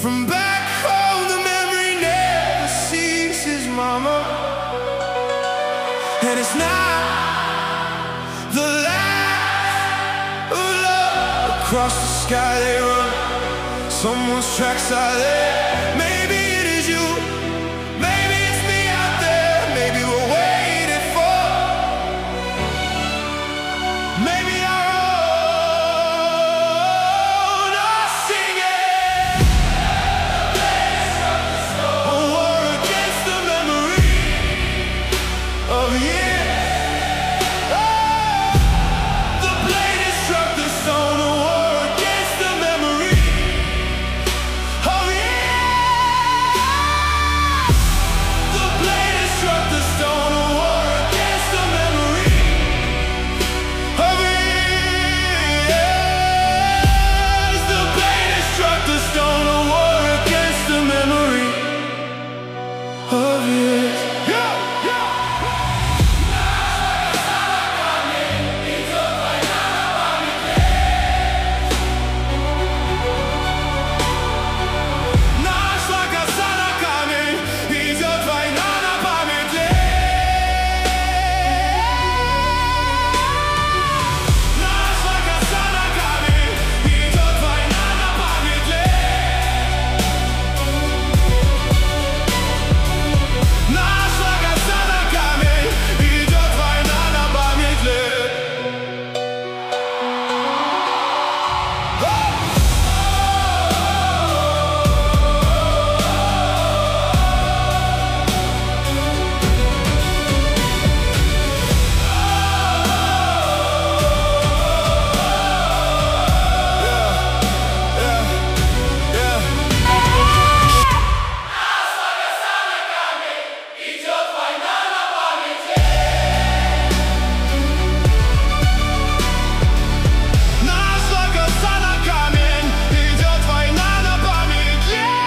From back home the memory never ceases, mama. And it's not the last of love. Across the sky they run, someone's tracks are there. Maybe it is you, maybe it's me out there. Maybe we're waiting for, maybe our own are singing a war against the memory of years. The blade has struck the stone, a war against the memory of years. The blade has struck the stone, a war against the memory of years. The blade has struck the stone, a war against the memory of years. Нашла коса на камень, идет война на память лет. Нашла коса на камень, идет война на память лет. Нашла коса на камень, идет война на память лет. Нашла коса на камень, идет война на память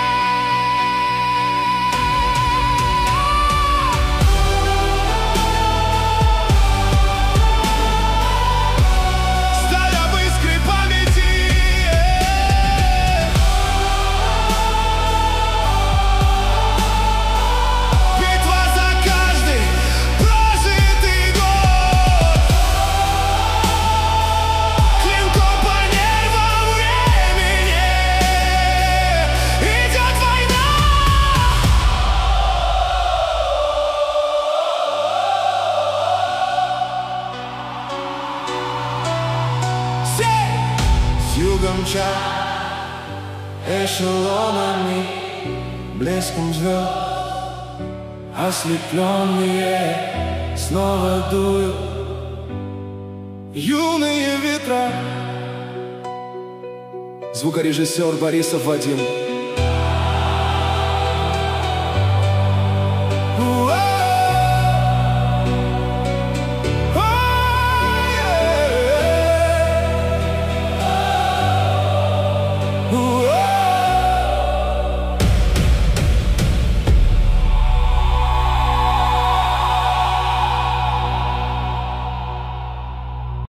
лет. Сталь об искре памяти. Битва за каждый прожитый год. Клинком по нервам времени идет война. Все с юга мчат эшелонами, блеском звезд ослепленные снова дуют юные ветра. Звукорежиссер Борисов Вадим.